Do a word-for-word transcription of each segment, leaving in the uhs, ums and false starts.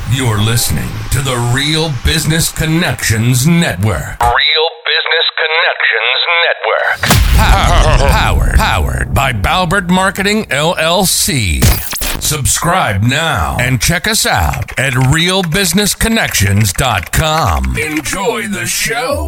You're listening to the Real Business Connections Network. Real Business Connections Network. Power, powered, powered by Balbert Marketing, L L C. Subscribe now and check us out at real business connections dot com. Enjoy the show.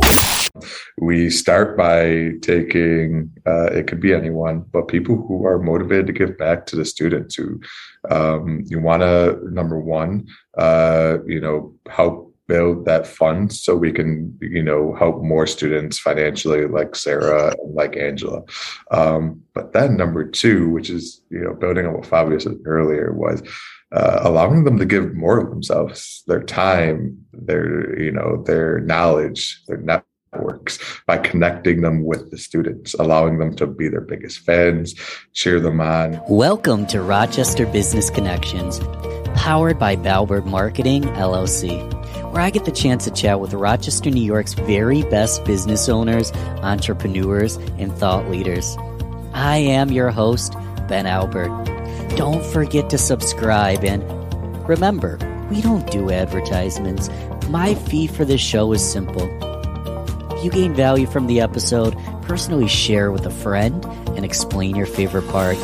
We start by taking, uh, it could be anyone, but people who are motivated to give back to the students who um, you want to, number one, uh, you know, help build that fund so we can, you know, help more students financially like Sarah and like Angela. Um, but then number two, which is, you know, building on what Fabio said earlier, was uh, allowing them to give more of themselves, their time, their, you know, their knowledge, their networks, by connecting them with the students, allowing them to be their biggest fans, cheer them on. Welcome to Rochester Business Connections, powered by Balbert Marketing, L L C, where I get the chance to chat with Rochester, New York's very best business owners, entrepreneurs, and thought leaders. I am your host, Ben Albert. Don't forget to subscribe, and remember, we don't do advertisements. My fee for this show is simple. If you gain value from the episode, personally share with a friend and explain your favorite part.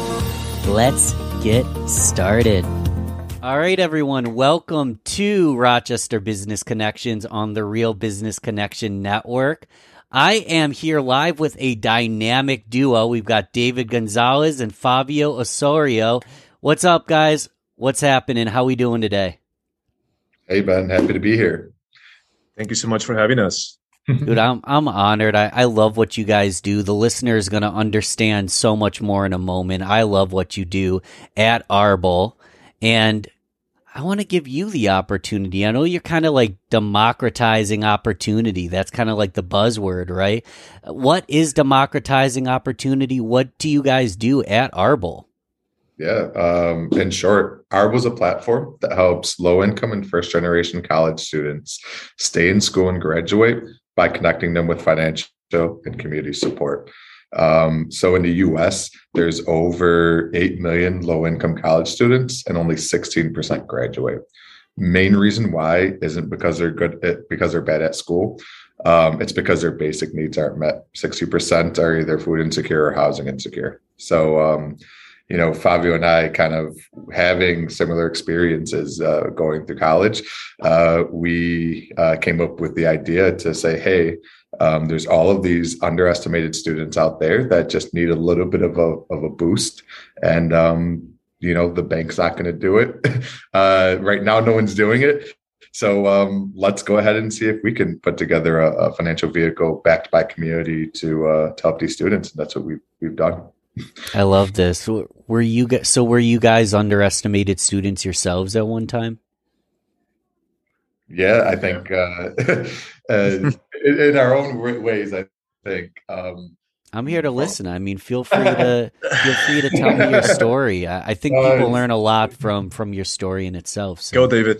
Let's get started. All right, everyone. Welcome to Rochester Business Connections on the Real Business Connection Network. I am here live with a dynamic duo. We've got David Gonzalez and Fabio Osorio. What's up, guys? What's happening? How we doing today? Hey, Ben. Happy to be here. Thank you so much for having us. Dude, I'm I'm honored. I, I love what you guys do. The listener is going to understand so much more in a moment. I love what you do at Arbol, and I want to give you the opportunity. I know you're kind of like democratizing opportunity. That's kind of like the buzzword, right? What is democratizing opportunity? What do you guys do at Arbol? Yeah. Um, in short, Arbol is a platform that helps low-income and first-generation college students stay in school and graduate by connecting them with financial and community support. Um, so in the U S, there's over eight million low-income college students and only sixteen percent graduate. Main reason why isn't because they're good at, because they're bad at school. Um, it's because their basic needs aren't met. sixty percent are either food insecure or housing insecure. So, um, you know, Fabio and I kind of having similar experiences uh, going through college, uh, we uh, came up with the idea to say, hey, um, there's all of these underestimated students out there that just need a little bit of a, of a boost. And, um, you know, the bank's not going to do it. Uh, right now, no one's doing it. So um, let's go ahead and see if we can put together a, a financial vehicle backed by community to, uh, to help these students. And that's what we've, we've done. I love this. Were you guys, so were you guys underestimated students yourselves at one time? Yeah, I think uh, uh, in, in our own ways, I think. Um, I'm here to listen. I mean, feel free to feel free to tell me your story. I, I think people learn a lot from from your story in itself. So. Go, David.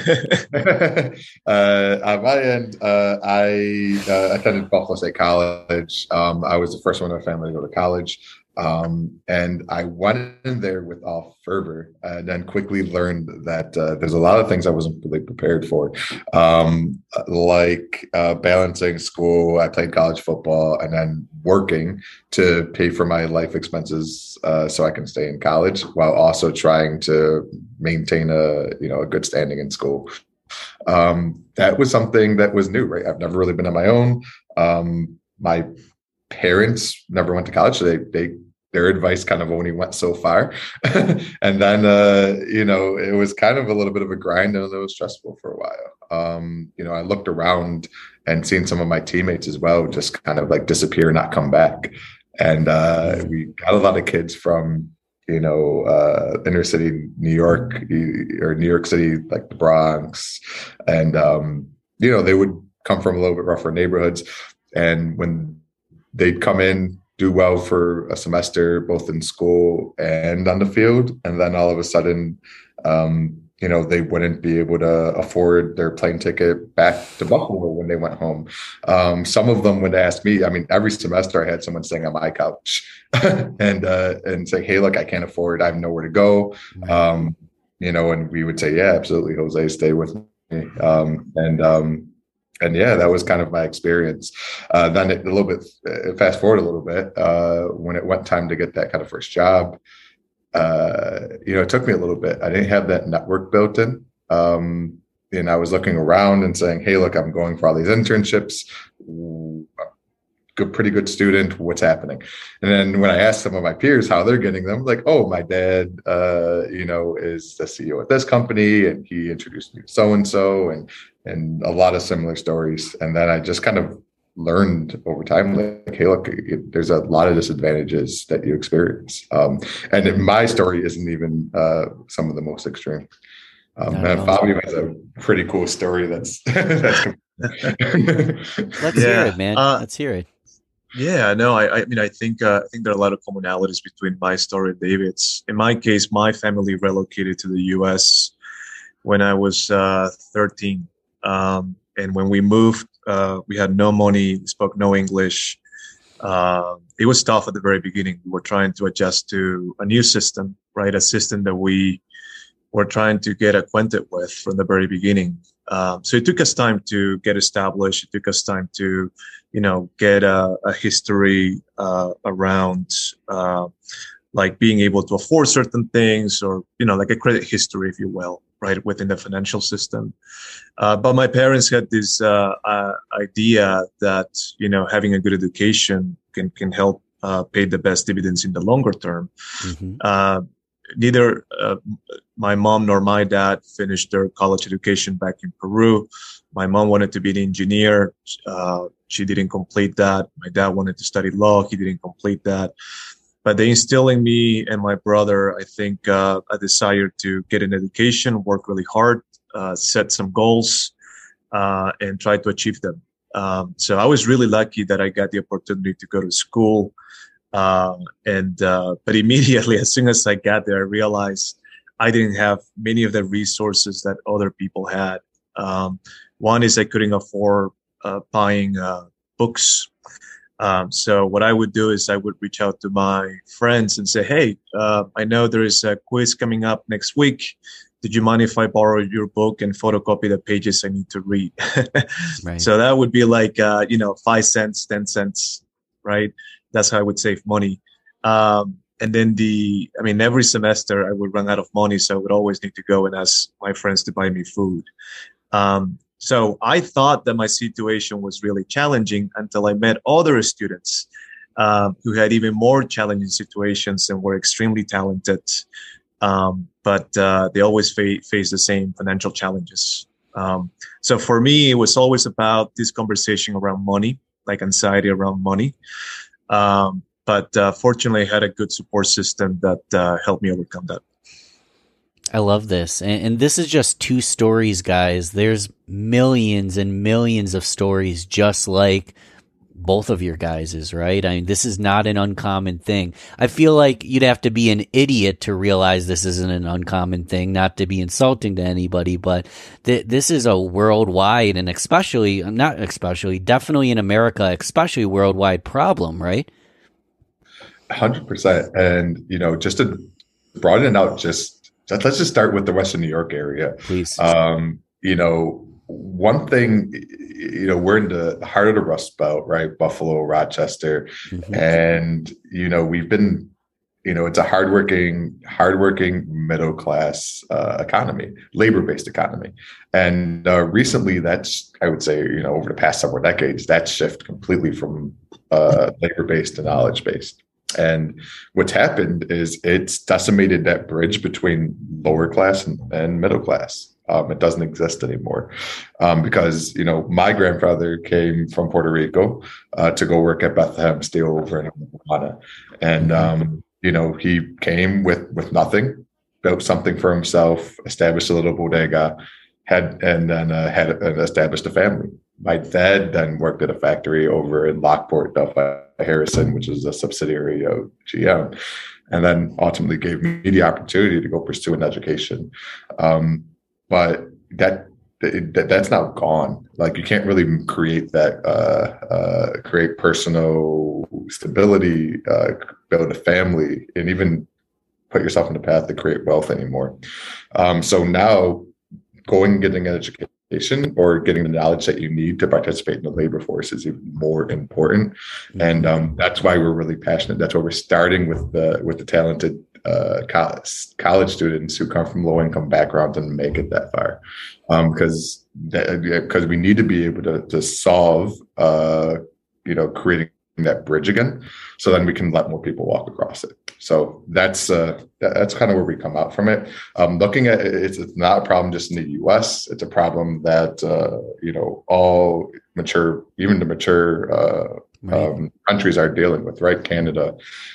uh, on my end, uh, I uh, attended Buffalo State College. Um, I was the first one in my family to go to college. Um, and I went in there with all fervor and then quickly learned that uh, there's a lot of things I wasn't really prepared for, um, like uh, balancing school. I played college football and then working to pay for my life expenses uh, so I can stay in college while also trying to maintain a, you know, a good standing in school. Um, that was something that was new, right? I've never really been on my own. Um, my parents never went to college. So they, they, their advice kind of only went so far. And then, uh, you know, it was kind of a little bit of a grind and it was stressful for a while. Um, you know, I looked around and seen some of my teammates as well, just kind of like disappear, not come back. And uh, we got a lot of kids from, you know, uh, inner city New York or New York City, like the Bronx. And, um, you know, they would come from a little bit rougher neighborhoods. And when they'd come in, do well for a semester, both in school and on the field. And then all of a sudden, um, you know, they wouldn't be able to afford their plane ticket back to Buffalo when they went home. Um, some of them would ask me, I mean, every semester I had someone staying on my couch and, uh, and say, hey, look, I can't afford, I have nowhere to go. Um, you know, and we would say, yeah, absolutely, Jose, stay with me. Um, and um, and yeah, that was kind of my experience. Uh, then it, a little bit, uh, fast forward a little bit, uh, when it went time to get that kind of first job, uh, you know, it took me a little bit. I didn't have that network built in. Um, and I was looking around and saying, hey, look, I'm going for all these internships. Good, pretty good student. What's happening? And then when I asked some of my peers how they're getting them, like, oh, my dad, uh, you know, is the C E O at this company, and he introduced me to so and so, and and a lot of similar stories. And then I just kind of learned over time, like, hey, look, it, there's a lot of disadvantages that you experience, um, and it, my story isn't even uh, some of the most extreme. Um, and Fabio has a pretty cool story. That's that's. Let's yeah. hear it, man. Uh, Let's hear it. Yeah, no, I, I mean, I think uh, I think there are a lot of commonalities between my story and David's. In my case, my family relocated to the U S when I was uh, thirteen, um, and when we moved, uh, we had no money, spoke no English. Uh, it was tough at the very beginning. We were trying to adjust to a new system, right? A system that we were trying to get acquainted with from the very beginning. Um, so it took us time to get established. It took us time to, you know, get a, a history uh, around uh, like being able to afford certain things, or, you know, like a credit history, if you will, right, within the financial system. Uh, but my parents had this uh, uh, idea that, you know, having a good education can, can help uh, pay the best dividends in the longer term. Mm-hmm. Uh, Neither uh, my mom nor my dad finished their college education back in Peru. My mom wanted to be an engineer. Uh, she didn't complete that. My dad wanted to study law. He didn't complete that. But they instilled in me and my brother, I think, uh, a desire to get an education, work really hard, uh, set some goals, uh, and try to achieve them. Um, so I was really lucky that I got the opportunity to go to school. Uh, and, uh, but immediately, as soon as I got there, I realized I didn't have many of the resources that other people had. Um, one is I couldn't afford, uh, buying, uh, books. Um, so what I would do is I would reach out to my friends and say, hey, uh, I know there is a quiz coming up next week. Did you mind if I borrow your book and photocopy the pages I need to read? Right. So that would be like, uh, you know, five cents, ten cents, right? That's how I would save money. Um, and then the, I mean, every semester I would run out of money. So I would always need to go and ask my friends to buy me food. Um, so I thought that my situation was really challenging until I met other students uh, who had even more challenging situations and were extremely talented. Um, but uh, they always fa- face the same financial challenges. Um, so for me, it was always about this conversation around money, like anxiety around money. Um, but uh, fortunately, I had a good support system that uh, helped me overcome that. I love this. And, and this is just two stories, guys. There's millions and millions of stories just like both of your guys's, right? I mean, this is not an uncommon thing. I feel like you'd have to be an idiot to realize this isn't an uncommon thing, not to be insulting to anybody, but th- this is a worldwide and especially, not especially, definitely in America, especially worldwide problem, right? one hundred percent. And, you know, just to broaden it out, just, just let's just start with the Western New York area. Please. Um, you know, one thing, you know, we're in the heart of the Rust Belt, right? Buffalo, Rochester. Mm-hmm. And, you know, we've been, you know, it's a hardworking, hardworking middle class uh, economy, labor-based economy. And uh, recently that's, I would say, you know, over the past several decades, that shift completely from uh, labor-based to knowledge-based. And what's happened is it's decimated that bridge between lower class and, and middle class. Um, it doesn't exist anymore um, because, you know, my grandfather came from Puerto Rico uh, to go work at Bethlehem Steel over in Havana. And, um, you know, he came with, with nothing, built something for himself, established a little bodega, had and then uh, had uh, established a family. My dad then worked at a factory over in Lockport, Delphi Harrison, which is a subsidiary of G M, and then ultimately gave me the opportunity to go pursue an education. Um, But that, that that's now gone. Like you can't really create that, uh, uh, create personal stability, uh, build a family, and even put yourself in the path to create wealth anymore. Um, so now going and getting an education or getting the knowledge that you need to participate in the labor force is even more important. Mm-hmm. And um, that's why we're really passionate. That's why we're starting with the with the talented uh, college, college students who come from low income backgrounds and make it that far. Because um, because we need to be able to, to solve, uh, you know, creating that bridge again, so then we can let more people walk across it. So that's uh, that's kind of where we come out from it. Um, looking at it, it's, it's not a problem just in the U S. It's a problem that uh, you know all mature, even the mature uh, right. um, countries are dealing with. Right, Canada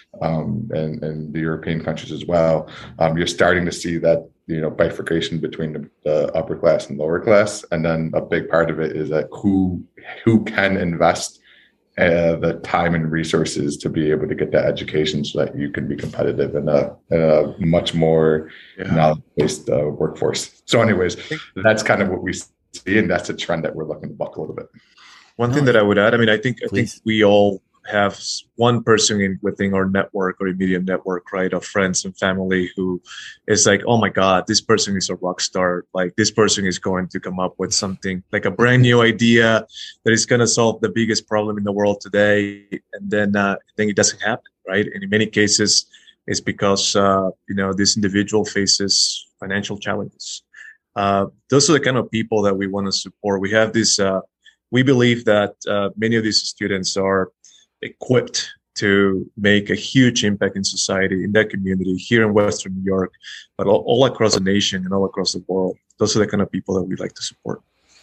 um, and and the European countries as well. Um, you're starting to see that you know bifurcation between the, the upper class and lower class, and then a big part of it is that who who can invest Uh, the time and resources to be able to get that education so that you can be competitive in a, in a much more yeah. knowledge-based uh, workforce. So anyways, that's kind of what we see, and that's a trend that we're looking to buck a little bit. One oh, thing that I would add, I mean, I think please. I think we all have one person in within our network or immediate network, right, of friends and family who is like, oh my God, this person is a rock star. Like this person is going to come up with something like a brand new idea that is going to solve the biggest problem in the world today. And then, uh, then it doesn't happen, right? And in many cases, it's because, uh, you know, this individual faces financial challenges. Uh, those are the kind of people that we want to support. We have this, uh, we believe that uh, many of these students are equipped to make a huge impact in society, in that community, here in Western New York, but all, all across the nation and all across the world. Those are the kind of people that we'd like to support.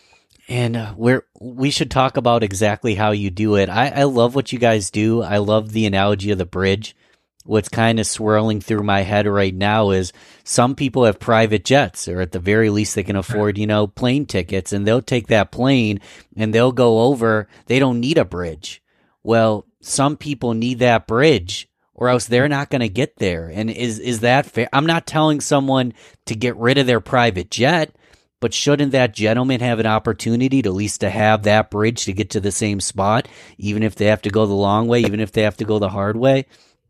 And uh, we're, we should talk about exactly how you do it. I, I love what you guys do. I love the analogy of the bridge. What's kind of swirling through my head right now is some people have private jets, or at the very least they can afford, you know, plane tickets, and they'll take that plane and they'll go over. They don't need a bridge. Well, some people need that bridge, or else they're not going to get there. And is is that fair? I'm not telling someone to get rid of their private jet, but shouldn't that gentleman have an opportunity to at least to have that bridge to get to the same spot, even if they have to go the long way, even if they have to go the hard way?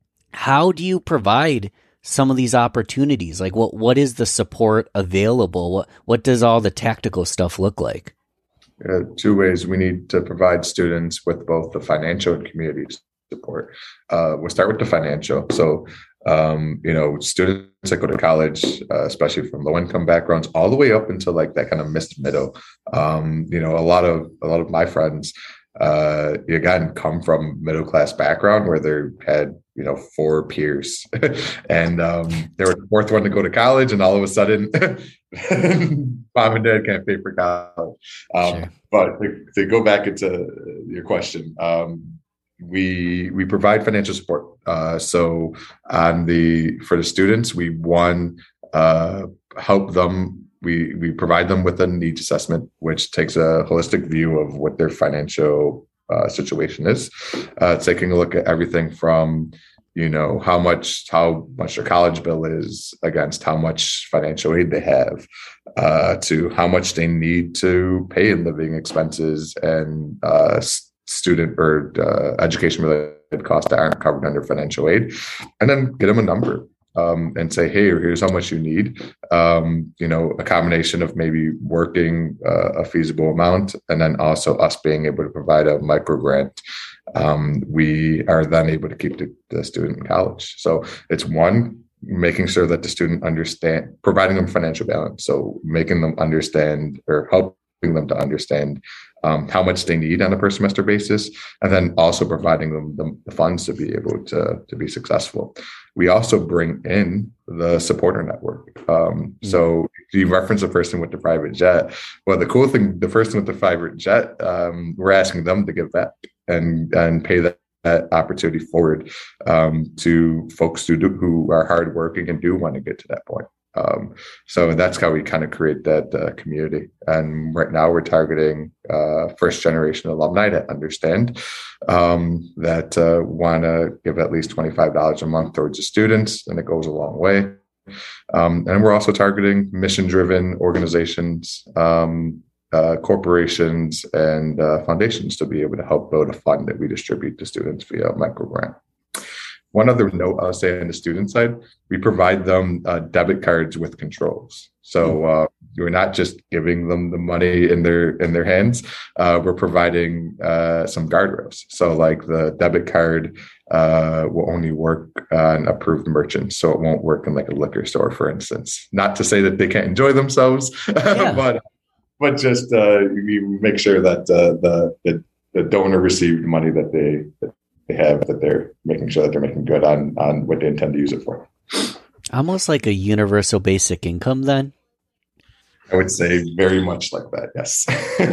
How do you provide some of these opportunities? Like, what what is the support available? What what does all the tactical stuff look like? Uh, two ways we need to provide students with both the financial and community support. Uh, we'll start with the financial. So, um, you know, students that go to college, uh, especially from low income backgrounds, all the way up until like that kind of missed middle. Um, you know, a lot of a lot of my friends, uh, again, come from middle class background where they had, you know, four peers, and um, they were the fourth one to go to college, and all of a sudden, mom and dad can't pay for college. Um, sure. But to, to go back into your question, um, we we provide financial support. Uh, so on the for the students, we one uh, help them. We we provide them with a needs assessment, which takes a holistic view of what their financial uh, situation is, uh, taking a look at everything from, you know, how much how much their college bill is against how much financial aid they have, uh, to how much they need to pay in living expenses and uh, student or uh, education related costs that aren't covered under financial aid, and then get them a number. Um, and say, hey, here's how much you need. Um, you know, a combination of maybe working uh, a feasible amount, and then also us being able to provide a micro grant. Um, we are then able to keep the, the student in college. So it's one, making sure that the student understand, providing them financial balance. So making them understand or helping them to understand um, how much they need on a per semester basis, and then also providing them the, the funds to be able to, to be successful. We also bring in the supporter network. Um, mm-hmm. So you reference a person with the private jet. Well, the cool thing, the person with the private jet, um, we're asking them to give back and, and pay that, that opportunity forward um, to folks who do, who are hardworking and do want to get to that point. Um, so that's how we kind of create that uh, community. And right now we're targeting uh, first generation alumni that understand um, that uh, want to give at least twenty-five dollars a month towards the students, and it goes a long way. Um, and we're also targeting mission driven organizations, um, uh, corporations, and uh, foundations to be able to help build a fund that we distribute to students via micro grant. one other note I'll say on the student side, we provide them uh, debit cards with controls. So uh, we're not just giving them the money in their in their hands. Uh, we're providing uh, some guardrails. So like the debit card uh, will only work on approved merchants. So it won't work in like a liquor store, for instance. Not to say that they can't enjoy themselves, yeah. but but just uh, we make sure that uh, the, the the donor received money that they that they have, that they're making sure that they're making good on on what they intend to use it for. Almost like a universal basic income, then. I would say very much like that, yes.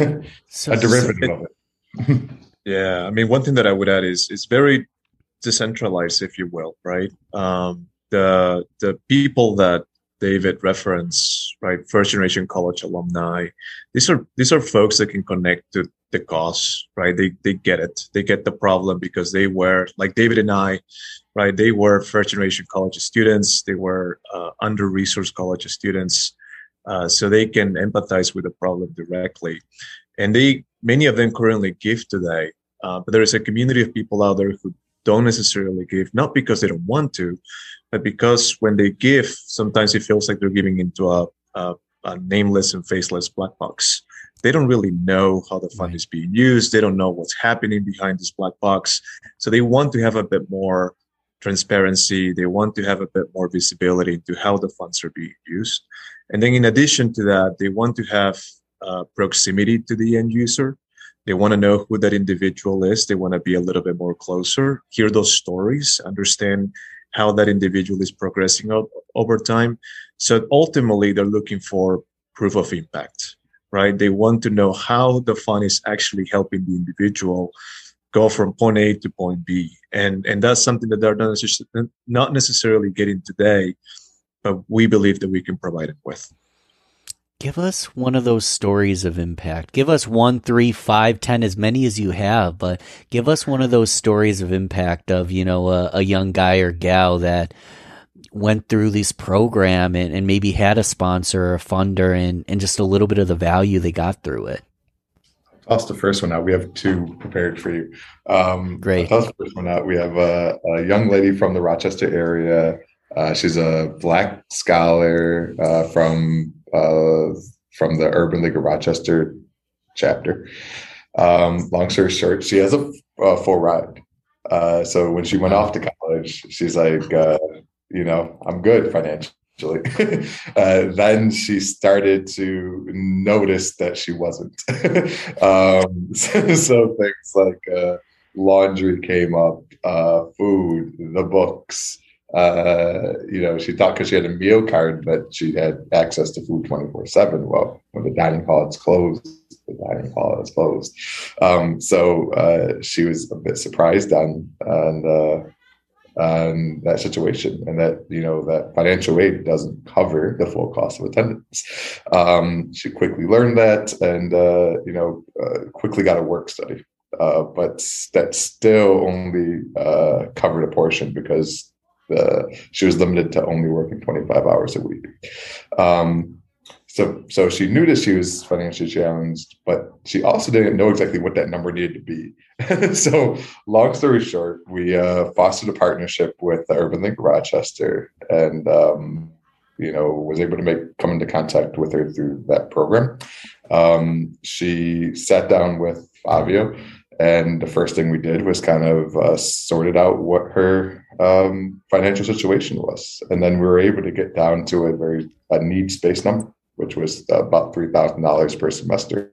So, a derivative of it. Yeah, I mean, one thing that I would add is it's very decentralized, if you will, right? Um, the the people that David referenced, right, first generation college alumni, these are these are folks that can connect to the cause, right? They they get it, they get the problem because they were like David and I, right? They were first generation college students, they were uh, under resourced college students. Uh, so they can empathize with the problem directly. And they, many of them currently give today, uh, but there is a community of people out there who don't necessarily give, not because they don't want to, but because when they give, sometimes it feels like they're giving into a, a, a nameless and faceless black box. They don't really know how the fund is being used. They don't know what's happening behind this black box. So they want to have a bit more transparency. They want to have a bit more visibility into how the funds are being used. And then in addition to that, they want to have uh, proximity to the end user. They want to know who that individual is. They want to be a little bit more closer, hear those stories, understand how that individual is progressing o- over time. So ultimately, they're looking for proof of impact, right? They want to know how the fund is actually helping the individual go from point A to point B. And, and that's something that they're not necessarily, not necessarily getting today, but we believe that we can provide it with. Give us one of those stories of impact. Give us one, three, five, ten, as many as you have, but give us one of those stories of impact of, you know, a, a young guy or gal that went through this program and, and maybe had a sponsor or a funder and, and just a little bit of the value they got through it. Toss the first one out. We have two prepared for you. Um, Great. Toss the first one out. We have a, a young lady from the Rochester area. Uh, she's a Black scholar uh, from uh, from the Urban League of Rochester chapter. Um, long story short, she has a, a full ride. Uh, so when she went off to college, she's like, uh, you know, I'm good financially. uh, then she started to notice that she wasn't. um, so, so things like uh, laundry came up, uh, food, the books. Uh, you know, she thought because she had a meal card that she had access to food twenty-four seven. Well, when the dining hall is closed, the dining hall is closed. Um, so uh, she was a bit surprised on on, uh, on that situation, and that, you know, that financial aid doesn't cover the full cost of attendance. Um, she quickly learned that, and uh, you know, uh, quickly got a work study, uh, but that still only uh, covered a portion because Uh, she was limited to only working twenty-five hours a week. Um, so, so she knew that she was financially challenged, but she also didn't know exactly what that number needed to be. So, long story short, we uh, fostered a partnership with the Urban League of Rochester, and um, you know, was able to make come into contact with her through that program. Um, she sat down with Fabio. And the first thing we did was kind of uh, sorted out what her um, financial situation was. And then we were able to get down to a very a needs-based number, which was about three thousand dollars per semester.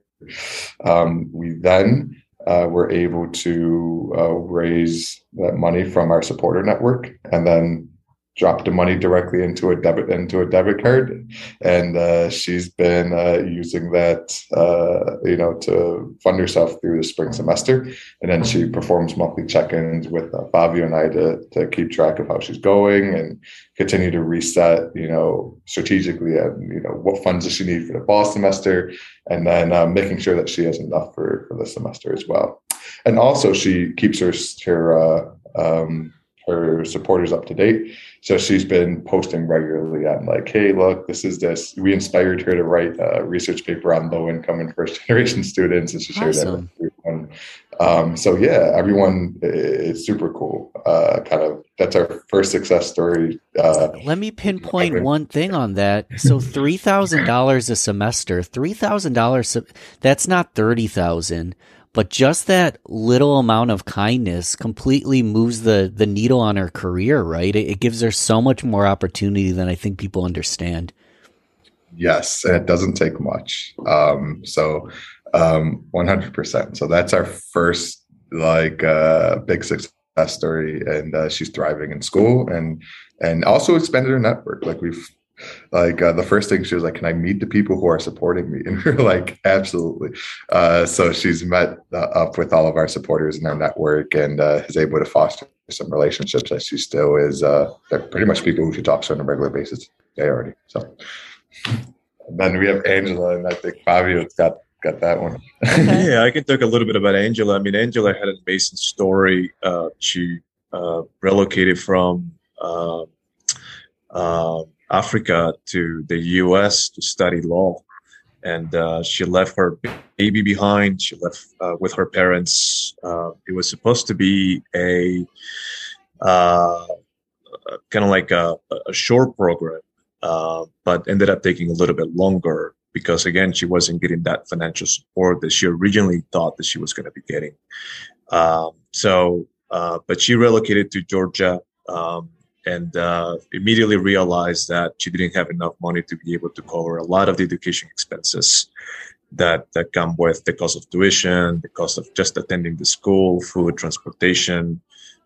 Um, we then uh, were able to uh, raise that money from our supporter network and then dropped the money directly into a debit into a debit card, and uh, she's been uh, using that, uh, you know, to fund herself through the spring semester. And then she performs monthly check-ins with uh, Fabio and I to to keep track of how she's going and continue to reset, you know, strategically, and you know, what funds does she need for the fall semester, and then uh, making sure that she has enough for for the semester as well. And also, she keeps her her uh, um, her supporters up to date. So she's been posting regularly on like, hey, look, this is this. We inspired her to write a research paper on low income and first generation students, and she shared Awesome. that with everyone. Um, so yeah, everyone is super cool. Uh, kind of that's our first success story. Uh, Let me pinpoint one thing on that. So three thousand dollars a semester, three thousand dollars, that's not thirty thousand dollars, but just that little amount of kindness completely moves the, the needle on her career, right? It, it gives her so much more opportunity than I think people understand. Yes, and it doesn't take much. Um, so um, one hundred percent. So that's our first like uh, big success story, and uh, she's thriving in school and and also expanded her network. Like we've like uh, the first thing she was like, "Can I meet the people who are supporting me?" And we we're like, "Absolutely." Uh, so she's met uh, up with all of our supporters in our network and uh, is able to foster some relationships that she still is. Uh, they're pretty much people who she talks to on a regular basis. They already so. And then we have Angela, and I think Fabio's got got that one. Yeah, I can talk a little bit about Angela. I mean, Angela had an amazing story. Uh, she uh, relocated from uh, uh, Africa to the U S to study law, and uh, she left her baby behind. She left uh, with her parents. Uh, it was supposed to be a uh, kind of like a, a short program. Uh, but ended up taking a little bit longer because, again, she wasn't getting that financial support that she originally thought that she was going to be getting. Um, so, uh, but she relocated to Georgia um, and uh, immediately realized that she didn't have enough money to be able to cover a lot of the education expenses that, that come with the cost of tuition, the cost of just attending the school, food, transportation,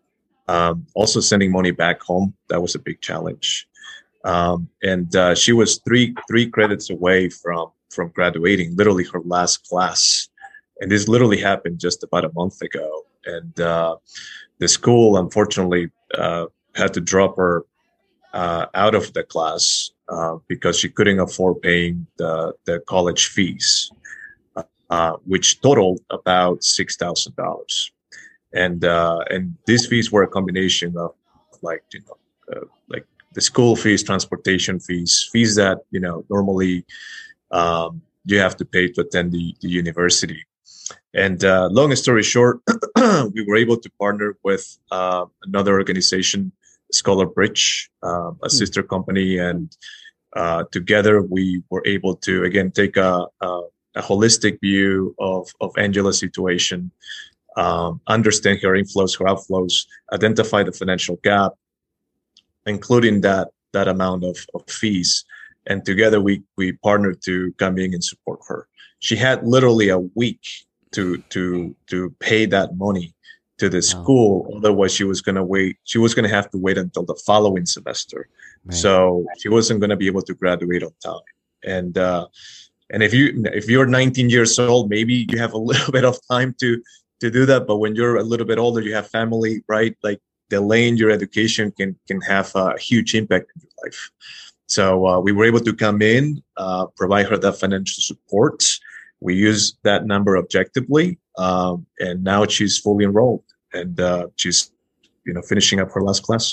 um, also sending money back home. That was a big challenge. Um, and uh, she was three three credits away from from graduating, literally her last class. And this literally happened just about a month ago. And uh, the school, unfortunately, uh, had to drop her uh, out of the class uh, because she couldn't afford paying the, the college fees, uh, which totaled about six thousand dollars. And uh, and these fees were a combination of like, you know, uh, like the school fees, transportation fees, fees that, you know, normally um, you have to pay to attend the, the university. And uh, long story short, we were able to partner with uh, another organization, Scholar Bridge, uh, a mm. sister company. And uh, together we were able to, again, take a, a, a holistic view of, of Angela's situation, um, understand her inflows, her outflows, identify the financial gap, including that that amount of, of fees. And together we we partnered to come in and support her. She had literally a week to to to pay that money to the school. Oh. Otherwise, she was gonna wait. She was gonna have to wait until the following semester. Right. So she wasn't gonna be able to graduate on time. And uh, and if you if you're nineteen years old, maybe you have a little bit of time to to do that. But when you're a little bit older, you have family, right? Like delaying your education can can have a huge impact in your life. So uh, we were able to come in, uh, provide her that financial support. We use that number objectively, um, and now she's fully enrolled, and uh, she's, you know, finishing up her last class.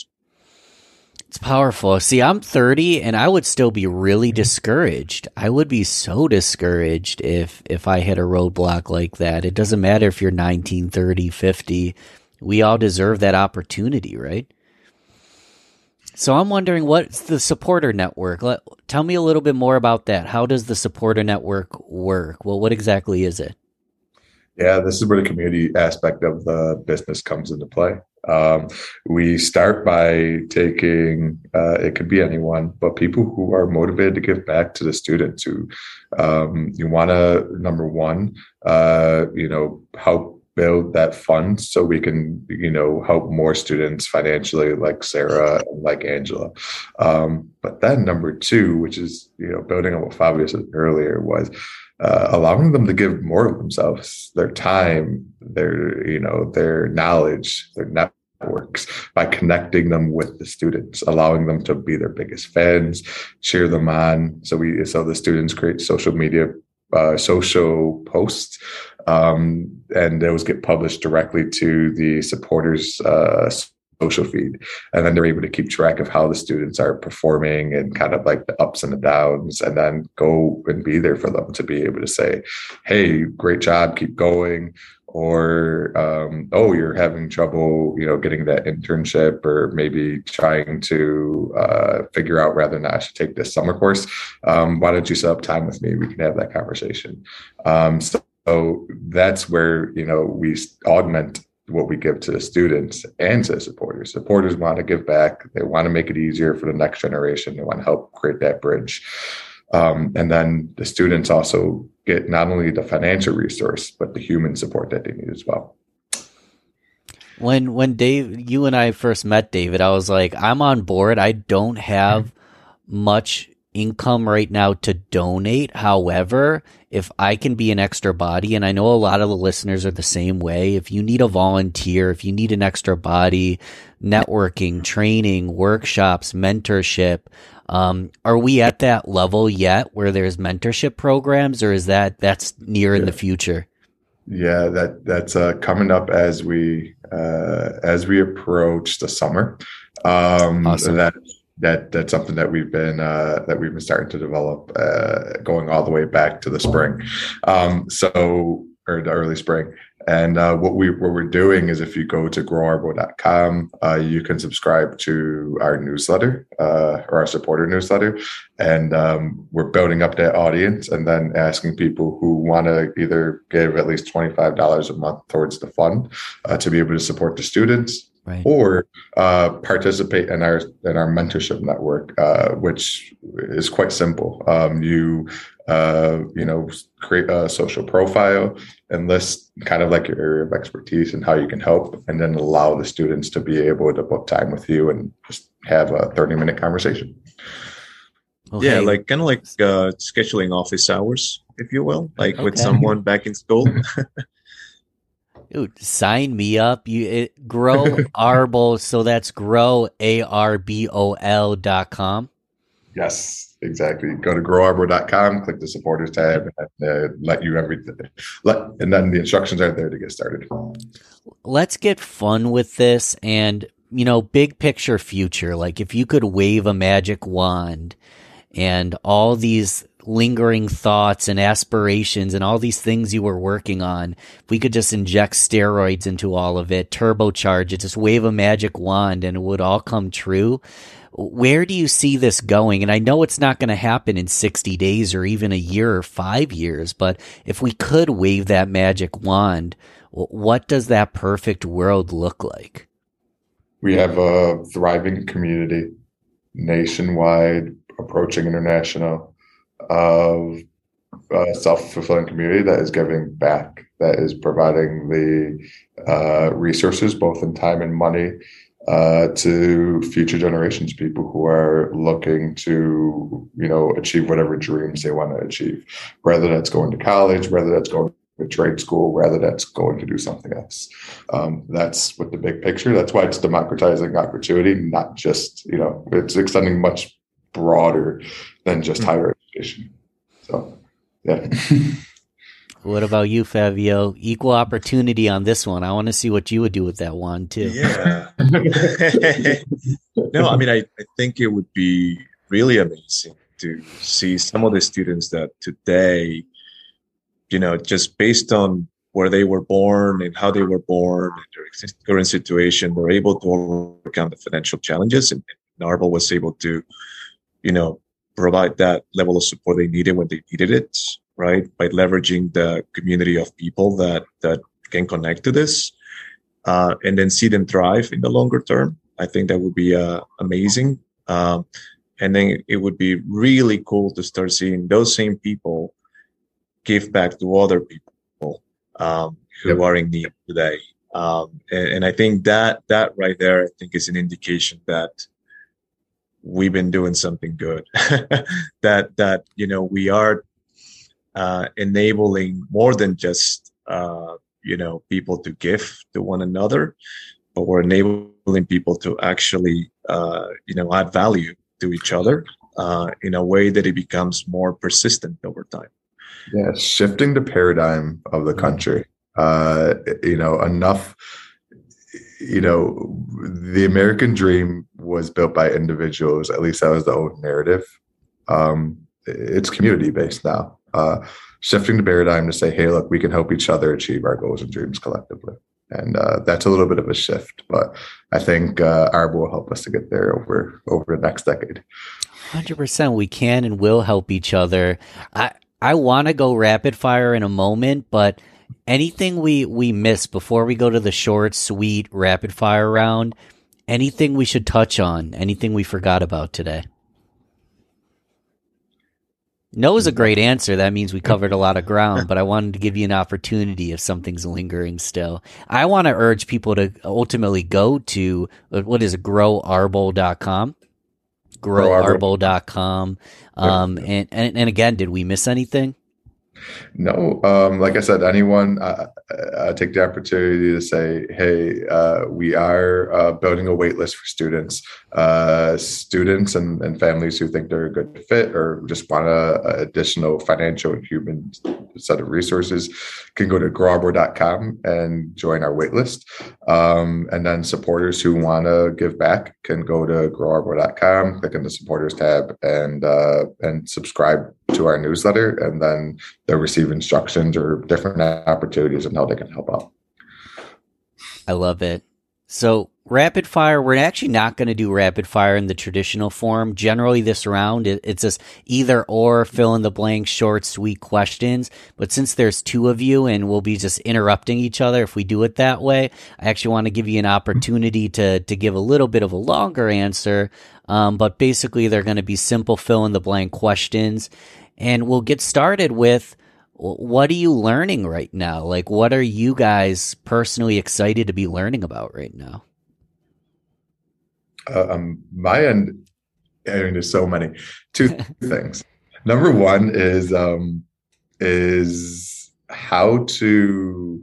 It's powerful. See, I'm thirty, and I would still be really discouraged. I would be so discouraged if if I hit a roadblock like that. It doesn't matter if you're nineteen, thirty, fifty. We all deserve that opportunity, right? So I'm wondering, what's the supporter network? Let, tell me a little bit more about that. How does the supporter network work? Well, what exactly is it? Yeah, this is where the community aspect of the business comes into play. Um, we start by taking, uh, it could be anyone, but people who are motivated to give back to the students who um, you want to, number one, uh, you know, help build that fund so we can, you know, help more students financially, like Sarah and like Angela. Um, but then number two, which is, you know, building on what Fabio said earlier, was uh, allowing them to give more of themselves, their time, their, you know, their knowledge, their networks, by connecting them with the students, allowing them to be their biggest fans, cheer them on. So we, so the students create social media Uh, social posts, um, and those get published directly to the supporters' uh, social feed. And then they're able to keep track of how the students are performing and kind of like the ups and the downs, and then go and be there for them to be able to say, hey, great job, keep going. or um, oh, you're having trouble, you know, getting that internship, or maybe trying to uh, figure out whether or not I should take this summer course. Um, why don't you set up time with me? We can have that conversation. Um, so, so that's where, you know, we augment what we give to the students and to the supporters. Supporters want to give back. They want to make it easier for the next generation. They want to help create that bridge. Um, and then the students also get not only the financial resource, but the human support that they need as well. When when Dave, you and I first met, David, I was like, I'm on board. I don't have much income right now to donate. However, if I can be an extra body, and I know a lot of the listeners are the same way, if you need a volunteer, if you need an extra body, networking, training, workshops, mentorship, um, are we at that level yet where there's mentorship programs, or is that that's near yeah. in the future? Yeah, that that's uh, coming up as we uh, as we approach the summer. Um, awesome. That that that's something that we've been uh, that we've been starting to develop, uh, going all the way back to the spring, um, so or the early spring. And uh, what we what we're doing is, if you go to grow arbo dot com, uh, you can subscribe to our newsletter uh, or our supporter newsletter, and um, we're building up that audience, and then asking people who want to either give at least twenty-five dollars a month towards the fund uh, to be able to support the students. Right. Or uh, participate in our in our mentorship network, uh, which is quite simple. Um, you uh, you know create a social profile and list kind of like your area of expertise and how you can help, and then allow the students to be able to book time with you and just have a thirty minute conversation. Okay. Yeah, like kind of like uh, scheduling office hours, if you will, like okay. with someone back in school. Dude, sign me up. You it, Grow Arbo, so that's grow A R B O L dot com. Yes, exactly. Go to grow arbo dot com, click the supporters tab, and uh, let you everything. Let and then the instructions are there to get started. Let's get fun with this, and you know, big picture future. Like if you could wave a magic wand, and all these lingering thoughts and aspirations and all these things you were working on, if we could just inject steroids into all of it, turbocharge it, just wave a magic wand and it would all come true. Where do you see this going? And I know it's not going to happen in sixty days or even a year or five years, but if we could wave that magic wand, what does that perfect world look like? We have a thriving community, nationwide, approaching international, of a self-fulfilling community that is giving back, that is providing the uh, resources, both in time and money, uh, to future generations, people who are looking to, you know, achieve whatever dreams they want to achieve, whether that's going to college, whether that's going to trade school, whether that's going to do something else. Um, that's what the big picture. That's why it's democratizing opportunity, not just, you know, it's extending much broader than just higher education. So, yeah. What about you, Fabio? Equal opportunity on this one. I want to see what you would do with that one, too. Yeah. No, I mean, I, I think it would be really amazing to see some of the students that today, you know, just based on where they were born and how they were born and their current situation, they're able to overcome the financial challenges. And, and Arbo was able to, you know, provide that level of support they needed when they needed it, right? By leveraging the community of people that that can connect to this, uh, and then see them thrive in the longer term. I think that would be uh, amazing. Um, and then it would be really cool to start seeing those same people give back to other people um, who yep. are in need today. Um, and, and I think that that right there, I think, is an indication that we've been doing something good. that that you know we are uh, enabling more than just uh, you know people to give to one another, but we're enabling people to actually uh, you know add value to each other uh, in a way that it becomes more persistent over time. Yeah, shifting the paradigm of the country. Uh, you know, enough. You know, the American dream was built by individuals. At least that was the old narrative. Um, it's community based now. uh, shifting the paradigm to say, hey, look, we can help each other achieve our goals and dreams collectively. And uh, that's a little bit of a shift, but I think uh, A R B will help us to get there over over the next decade. one hundred percent we can and will help each other. I I want to go rapid fire in a moment, but anything we, we miss before we go to the short, sweet, rapid fire round, anything we should touch on, anything we forgot about today? No is a great answer. That means we covered a lot of ground, but I wanted to give you an opportunity if something's lingering still. I want to urge people to ultimately go to, what is it, grow arbo dot com? grow arbo dot com. Um, and, and, and again, did we miss anything? No, um, like I said, anyone uh, uh, take the opportunity to say, hey, uh, we are uh, building a wait list for students, uh, students and, and families who think they're a good fit or just want a, a additional financial and human set of resources can go to grow arbo dot com and join our wait list. Um, and then supporters who want to give back can go to grow arbo dot com, click on the supporters tab and, uh, and subscribe to our newsletter, and then they'll receive instructions or different opportunities on how they can help out. I love it. So rapid fire, we're actually not going to do rapid fire in the traditional form. Generally this round, it, it's just either or, fill in the blank, short, sweet questions. But since there's two of you and we'll be just interrupting each other if we do it that way, I actually want to give you an opportunity to, to give a little bit of a longer answer. Um, but basically they're going to be simple fill in the blank questions. And we'll get started with, what are you learning right now? Like, what are you guys personally excited to be learning about right now? Uh, um, my end, I mean, there's so many. Two things. Number one is um, is how to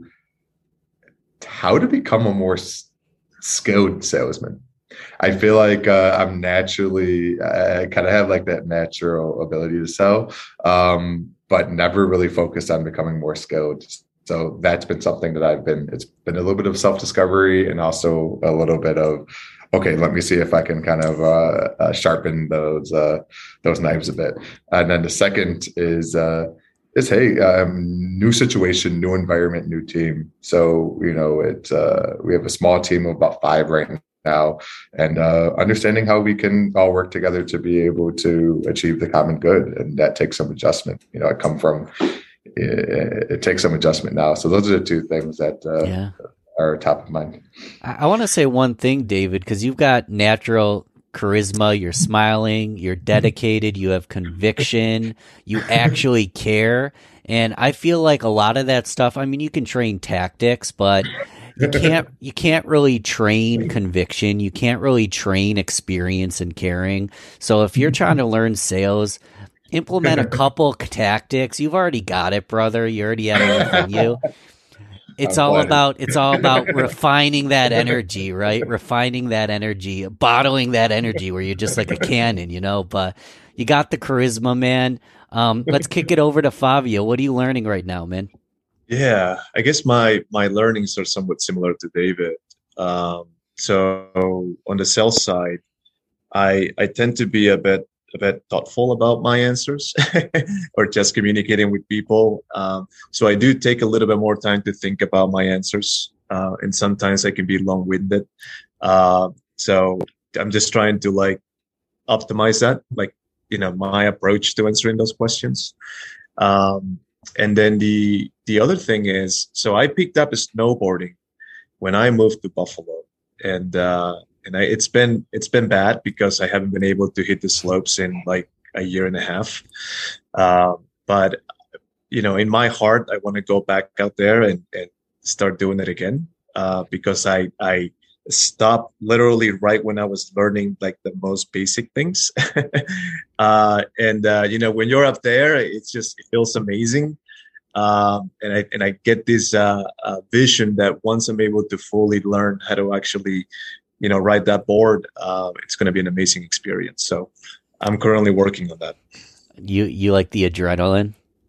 how to become a more s- skilled salesman. I feel like uh, I'm naturally, I kind of have like that natural ability to sell, um, but never really focused on becoming more skilled. So that's been something that I've been, it's been a little bit of self-discovery and also a little bit of, okay, let me see if I can kind of uh, uh, sharpen those uh, those knives a bit. And then the second is, uh, is hey, um, new situation, new environment, new team. So, you know, it's, uh, we have a small team of about five right now. now and uh, understanding how we can all work together to be able to achieve the common good. And that takes some adjustment. You know, I come from, it, it takes some adjustment now. So those are the two things that uh, yeah. are top of mind. I, I want to say one thing, David, because you've got natural charisma, you're smiling, you're dedicated, you have conviction, you actually care. And I feel like a lot of that stuff, I mean, you can train tactics, but you can't you can't really train conviction. You can't really train experience and caring. So if you're trying to learn sales, implement a couple tactics. You've already got it, brother. You already have it within you. It's all about it's all about refining that energy, right? Refining that energy, bottling that energy where you're just like a cannon, you know. But you got the charisma, man. Um, let's kick it over to Fabio. What are you learning right now, man? Yeah, I guess my my learnings are somewhat similar to David. Um, so on the sales side, I I tend to be a bit a bit thoughtful about my answers or just communicating with people. Um, so I do take a little bit more time to think about my answers, uh, and sometimes I can be long-winded. Uh, so I'm just trying to like optimize that, like you know, my approach to answering those questions. Um, And then the the other thing is, so I picked up snowboarding when I moved to Buffalo, and uh, and I, it's been it's been bad because I haven't been able to hit the slopes in like a year and a half. Uh, but you know, in my heart, I want to go back out there and, and start doing it again uh, because I I stopped literally right when I was learning like the most basic things. uh, and, uh, you know, when you're up there, it's just, it feels amazing. Um, and I, and I get this, uh, uh, vision that once I'm able to fully learn how to actually, you know, ride that board, uh, it's going to be an amazing experience. So I'm currently working on that. You, you like the adrenaline?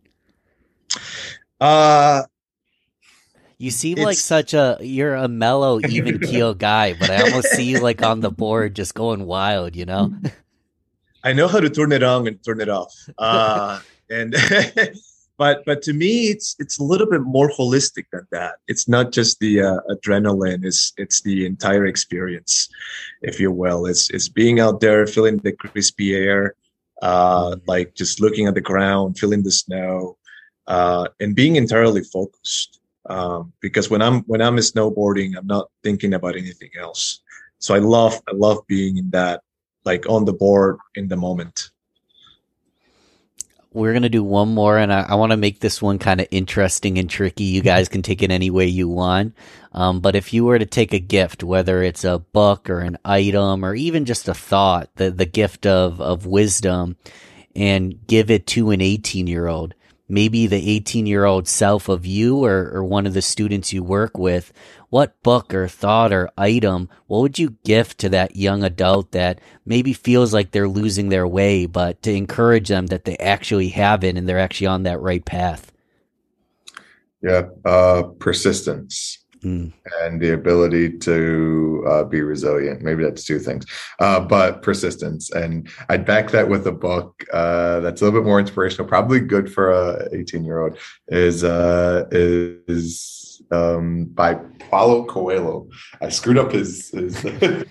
Uh, You seem like such a, you're a mellow, even keel guy, but I almost see you like on the board just going wild, you know? I know how to turn it on and turn it off. Uh, and but but to me, it's it's a little bit more holistic than that. It's not just the uh, adrenaline; it's it's the entire experience, if you will. It's it's being out there, feeling the crispy air, uh, like just looking at the ground, feeling the snow, uh, and being entirely focused. Um, because when I'm when I'm snowboarding, I'm not thinking about anything else. So I love I love being in that, like on the board in the moment. We're going to do one more, and I, I want to make this one kind of interesting and tricky. You guys can take it any way you want. Um, but if you were to take a gift, whether it's a book or an item or even just a thought, the, the gift of, of wisdom, and give it to an eighteen-year-old, maybe the eighteen-year-old self of you or, or one of the students you work with, what book or thought or item, what would you gift to that young adult that maybe feels like they're losing their way, but to encourage them that they actually have it and they're actually on that right path? Yeah, uh, persistence. Mm. And the ability to uh, be resilient. Maybe that's two things, uh, but persistence. And I'd back that with a book uh, that's a little bit more inspirational, probably good for a eighteen-year-old, is uh, is um, by Paulo Coelho. I screwed up his, his screwed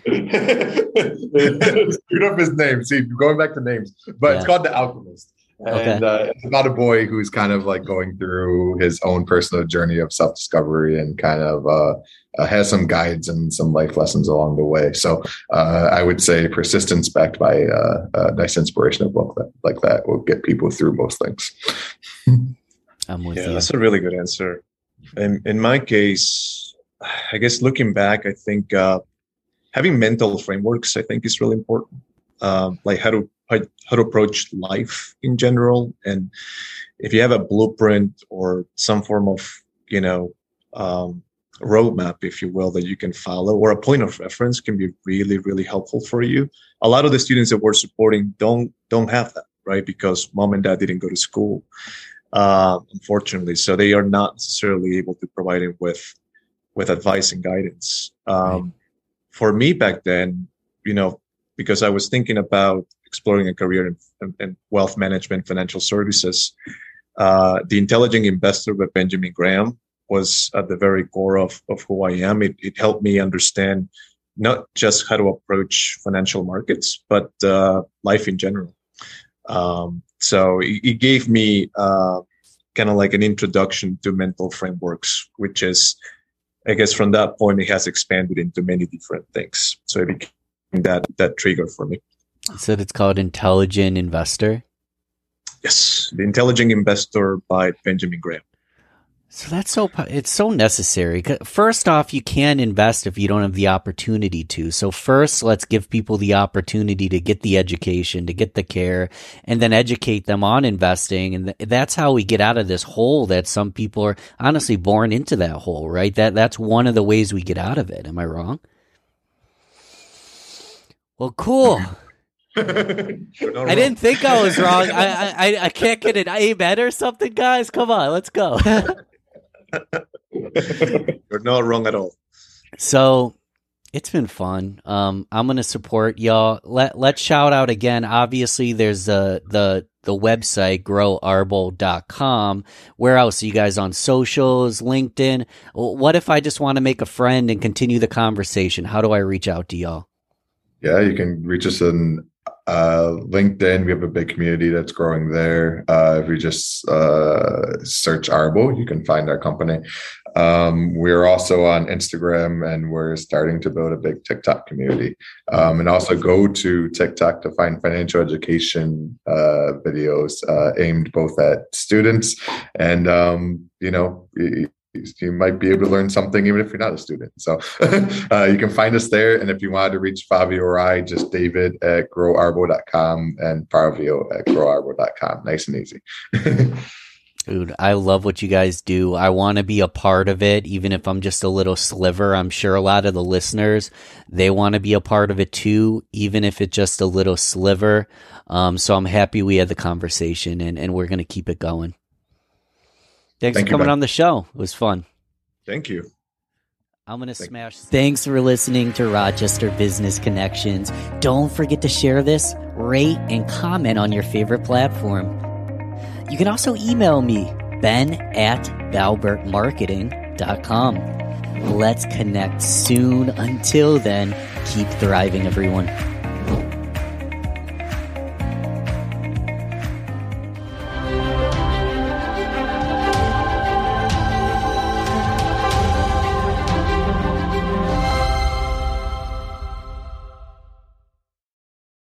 up his name. See, going back to names, but yeah. It's called The Alchemist. And okay. uh, it's about a boy who's kind of like going through his own personal journey of self-discovery and kind of uh, uh, has some guides and some life lessons along the way. So uh, I would say persistence backed by uh, a nice inspirational book that, like that will get people through most things. I'm with yeah, you. That's a really good answer. In, in my case, I guess looking back, I think uh, having mental frameworks, I think is really important. Um, like how to how, how to approach life in general, and if you have a blueprint or some form of you know um, roadmap, if you will, that you can follow, or a point of reference, can be really really helpful for you. A lot of the students that we're supporting don't don't have that, right? Because mom and dad didn't go to school, uh, unfortunately, so they are not necessarily able to provide it with with advice and guidance. Um, right. For me back then, you know. Because I was thinking about exploring a career in, in, in wealth management, financial services. Uh, the Intelligent Investor by Benjamin Graham was at the very core of, of who I am. It, it helped me understand not just how to approach financial markets, but uh, life in general. Um, so it, it gave me uh, kind of like an introduction to mental frameworks, which is, I guess from that point, it has expanded into many different things. So it became that that trigger for me. You said it's called Intelligent Investor? Yes, The Intelligent Investor by Benjamin Graham. So that's so, it's so necessary. First off, you can't invest if you don't have the opportunity to. So first, let's give people the opportunity to get the education, to get the care, and then educate them on investing. And that's how we get out of this hole that some people are honestly born into, that hole, right? That That's one of the ways we get out of it. Am I wrong? Well, cool. I didn't think I was wrong. I, I I can't get an amen or something, guys. Come on, let's go. You're not wrong at all. So it's been fun. Um, I'm gonna support y'all. Let Let's shout out again. Obviously, there's the the the website grow arbo dot com. Where else are you guys on socials, LinkedIn? What if I just want to make a friend and continue the conversation? How do I reach out to y'all? Yeah, you can reach us on uh, LinkedIn. We have a big community that's growing there. Uh, if you just uh, search Arbo, you can find our company. Um, we're also on Instagram, and we're starting to build a big TikTok community. Um, and also go to TikTok to find financial education uh, videos uh, aimed both at students and, um, you know, you might be able to learn something even if you're not a student. So uh, you can find us there. And if you wanted to reach Fabio or I, just David at grow arbo dot com and Fabio at grow arbo dot com. Nice and easy. Dude, I love what you guys do. I want to be a part of it, even if I'm just a little sliver. I'm sure a lot of the listeners, they want to be a part of it too, even if it's just a little sliver. Um, so I'm happy we had the conversation, and, and we're going to keep it going. Thanks Thank for coming you, on the show. It was fun. Thank you. I'm going to smash. Thanks for listening to Rochester Business Connections. Don't forget to share this, rate, and comment on your favorite platform. You can also email me, ben at balbert marketing dot com. Let's connect soon. Until then, keep thriving, everyone.